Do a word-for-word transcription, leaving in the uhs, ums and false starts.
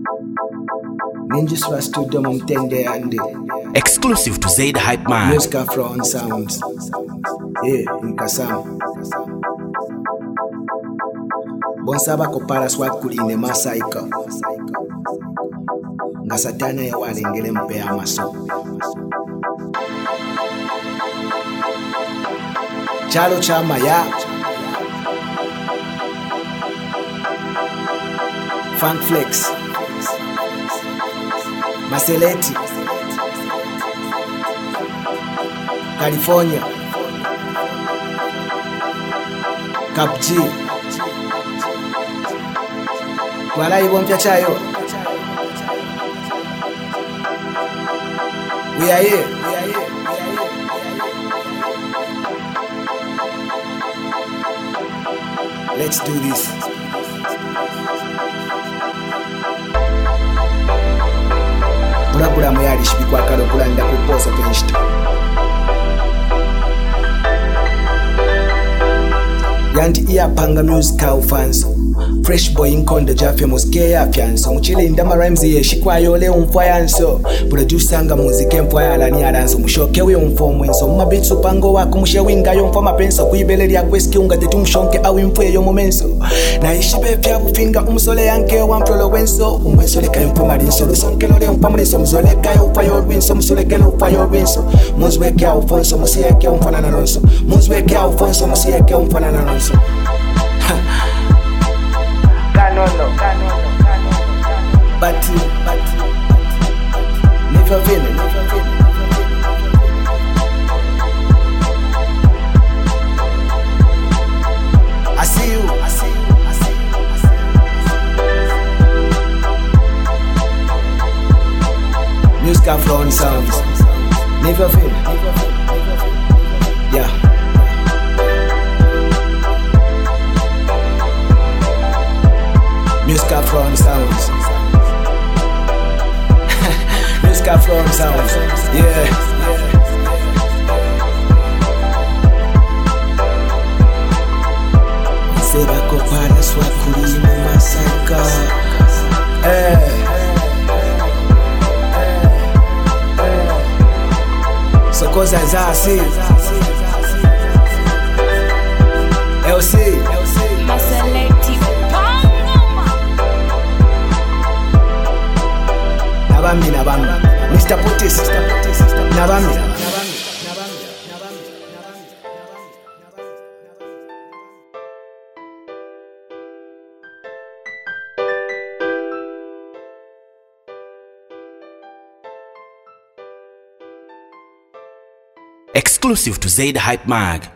Ninjusra Studio Mumtende Andi. Exclusive to Zaid Hype Man. Music Afro Sounds. Yeah, in Kasam. Bonsaba kopara swakuli ne masaika. Nga satana ya walengele mpe amaso. Chalo chama ya Funk Flex Maseleti California Cap G Wala ibompya chayo. We are here. We are here. Let's do this. Programu yali shibikwa kalo kulanda kuposa penshita. Yanti iya panga musical fans. Fresh boy inkonde jafe muske ya fianso. Mchile indama rhymes ye shikwa yole umfwayanso. Producer nga muzike mfwayala ni alanso. Mushoke we umfomwenso. Mabitsu pango wako mushe winga yo mfoma penso. Kuibele ya kweski unga tetu mshonke awi mfwe yo momenso. Na ishibe pya bufinga umsole yanke wa mprolo wenso. Umwenso leka yo mpoma rinso. Lusonke lole mpoma rinso. Mzoleka yo ufa yo winso. Mzoleke yo ufa yo winso. Muzweke ya ufonso. Musiyeke umfana na ronso. Muzweke ya ufonso. Musiyeke umfana na ronso. Canolo, Canolo, Canolo, but, but, never feel it, never feel it. I see you, I see you, I see you, I see you. Music Afro Sounds, never feel it, never feel it. Yeah. Music Afro Sounds. Music Afro Sounds. Yeah. Seba kopara swakuli mu masaka. Eh. Sokoza zasi. L C. Maseleti. Nabami nabami Mister Potis Nabami Exclusive to Zaid Hype Mag.